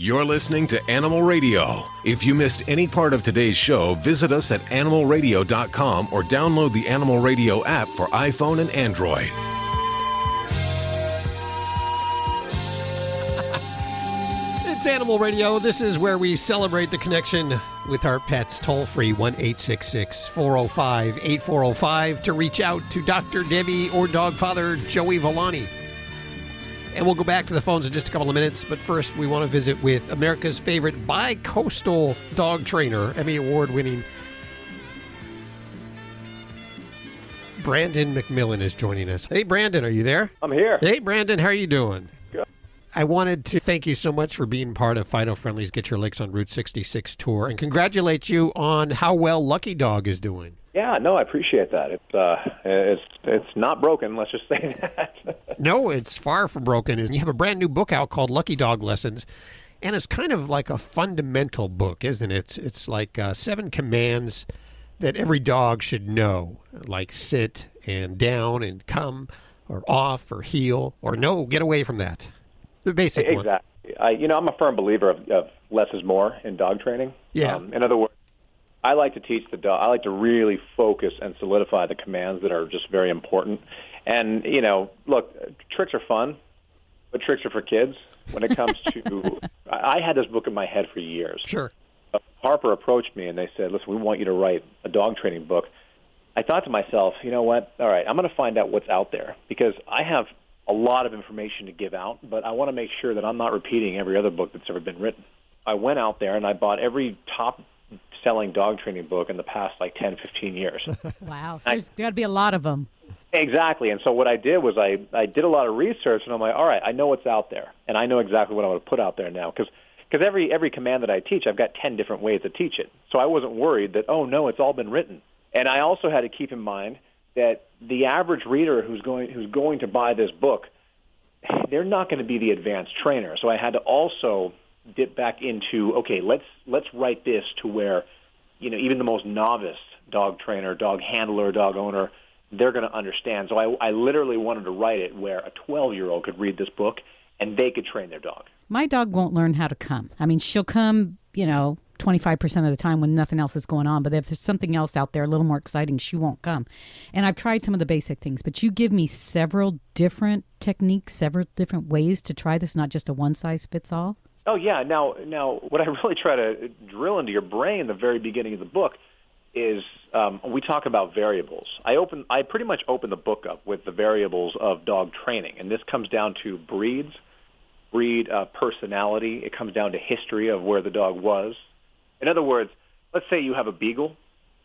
You're listening to Animal Radio. If you missed any part of today's show, visit us at animalradio.com or download the Animal Radio app for iPhone and Android. It's Animal Radio. This is where we celebrate the connection with our pets. Toll free 1-866-405-8405 to reach out to Dr. Debbie or dog father Joey Villani. And we'll go back to the phones in just a couple of minutes. But first, we want to visit with America's favorite bi-coastal dog trainer, Emmy Award-winning Brandon McMillan is joining us. Hey, Brandon, are you there? I'm here. Hey, Brandon, how are you doing? Good. I wanted to thank you so much for being part of Fido Friendly's Get Your Licks on Route 66 tour and congratulate you on how well Lucky Dog is doing. Yeah, no, I appreciate that. It's not broken, let's just say that. No, it's far from broken. You have a brand new book out called Lucky Dog Lessons, and it's kind of like a fundamental book, isn't it? It's like 7 commands that every dog should know, like sit and down and come or off or heel or no, get away from that. The basic one. Exactly. I'm a firm believer of less is more in dog training. Yeah. In other words, I like to teach the dog. I like to really focus and solidify the commands that are just very important. And, look, tricks are fun, but tricks are for kids. When it comes to, I had this book in my head for years. Sure. Harper approached me and they said, listen, we want you to write a dog training book. I thought to myself, you know what? All right, I'm going to find out what's out there because I have a lot of information to give out, but I want to make sure that I'm not repeating every other book that's ever been written. I went out there and I bought every top-selling dog training book in the past, 10, 15 years. Wow. There's got to be a lot of them. Exactly. And so what I did was I did a lot of research, and I'm like, all right, I know what's out there, and I know exactly what I'm going to put out there now. Because every command that I teach, I've got 10 different ways to teach it. So I wasn't worried that, oh, no, it's all been written. And I also had to keep in mind that the average reader who's going to buy this book, they're not going to be the advanced trainer. So I had to also dip back into, okay, let's write this to where, even the most novice dog trainer, dog handler, dog owner, they're going to understand. So I literally wanted to write it where a 12-year-old could read this book and they could train their dog. My dog won't learn how to come. I mean, she'll come, 25% of the time when nothing else is going on. But if there's something else out there a little more exciting, she won't come. And I've tried some of the basic things, but you give me several different techniques, several different ways to try this, not just a one-size-fits-all. Oh, yeah. Now, what I really try to drill into your brain in the very beginning of the book is we talk about variables. I pretty much open the book up with the variables of dog training, and this comes down to breed personality. It comes down to history of where the dog was. In other words, let's say you have a beagle.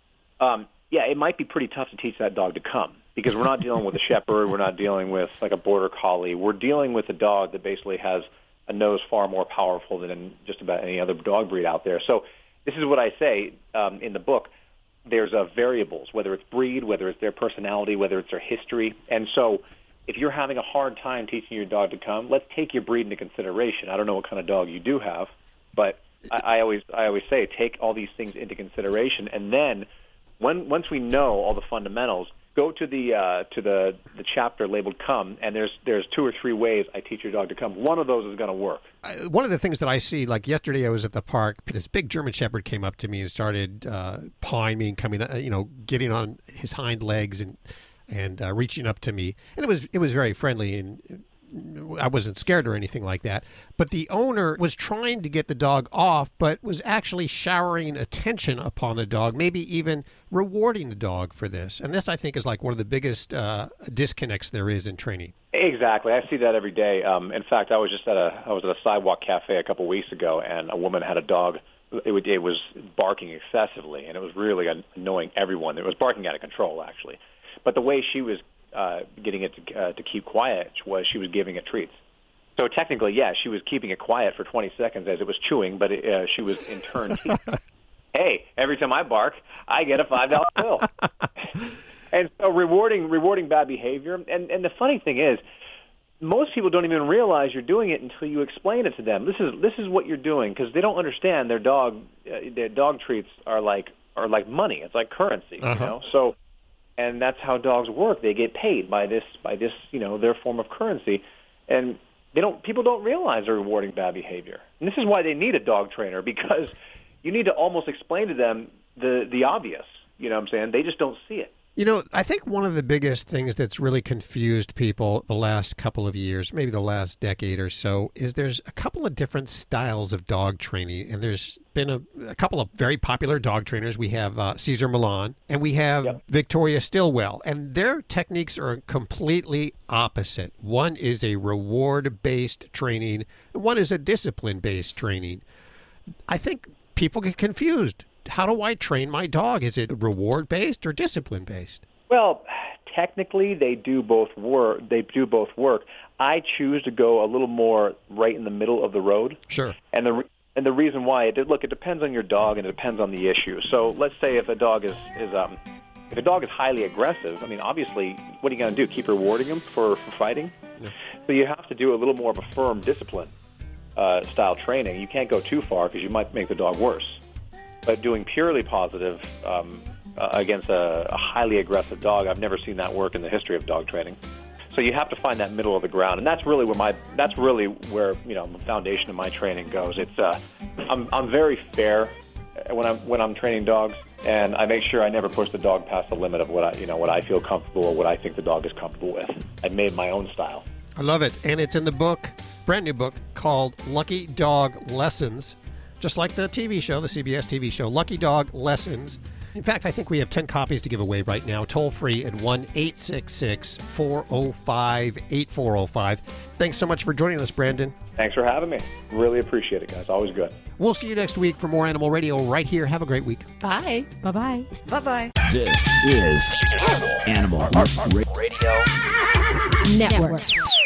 It might be pretty tough to teach that dog to come because we're not dealing with a shepherd. We're not dealing with like a border collie. We're dealing with a dog that basically has a nose far more powerful than just about any other dog breed out there. So this is what I say in the book. There's variables, whether it's breed, whether it's their personality, whether it's their history. And so if you're having a hard time teaching your dog to come, let's take your breed into consideration. I don't know what kind of dog you do have, but I always say take all these things into consideration. And then once we know all the fundamentals, go to the chapter labeled "Come," and there's 2 or 3 ways I teach your dog to come. One of those is going to work. One of the things that I see, like yesterday, I was at the park. This big German Shepherd came up to me and started pawing me and coming, getting on his hind legs and reaching up to me, and it was very friendly and I wasn't scared or anything like that. But the owner was trying to get the dog off, but was actually showering attention upon the dog, maybe even rewarding the dog for this. And this, I think, is like one of the biggest disconnects there is in training. Exactly. I see that every day. In fact, I was at a sidewalk cafe a couple weeks ago, and a woman had a dog. It was barking excessively, and it was really annoying everyone. It was barking out of control, actually. But the way she was getting it to keep quiet was she was giving it treats. So technically, yeah, she was keeping it quiet for 20 seconds as it was chewing, but she was in turn teaching. Hey, every time I bark, I get a $5 bill. And so rewarding bad behavior. And the funny thing is, most people don't even realize you're doing it until you explain it to them. This is what you're doing, because they don't understand their dog treats are like money. It's like currency, you know. So. And that's how dogs work. They get paid by this, their form of currency. And People don't realize they're rewarding bad behavior. And this is why they need a dog trainer, because you need to almost explain to them the obvious. You know what I'm saying? They just don't see it. You know, I think one of the biggest things that's really confused people the last couple of years, maybe the last decade or so, is there's a couple of different styles of dog training. And there's been a couple of very popular dog trainers. We have Cesar Millan and we have Victoria Stilwell. And their techniques are completely opposite. One is a reward-based training, and one is a discipline-based training. I think people get confused. How do I train my dog? Is it reward-based or discipline-based? Well, technically, they do both work. I choose to go a little more right in the middle of the road. Sure. And the reason why it depends on your dog and it depends on the issue. So let's say if a dog is highly aggressive, I mean, obviously, what are you going to do? Keep rewarding him for fighting? No. So you have to do a little more of a firm discipline style training. You can't go too far because you might make the dog worse. But doing purely positive against a highly aggressive dog, I've never seen that work in the history of dog training. So you have to find that middle of the ground, and that's really where the foundation of my training goes. It's I'm very fair when I'm training dogs, and I make sure I never push the dog past the limit of what I feel comfortable or what I think the dog is comfortable with. I made my own style. I love it, and it's in the book, brand new book called Lucky Dog Lessons. Just like the TV show, the CBS TV show, Lucky Dog Lessons. In fact, I think we have 10 copies to give away right now, toll free at 1-866-405-8405. Thanks so much for joining us, Brandon. Thanks for having me. Really appreciate it, guys. Always good. We'll see you next week for more Animal Radio right here. Have a great week. Bye. Bye-bye. Bye-bye. This is Animal Radio Network.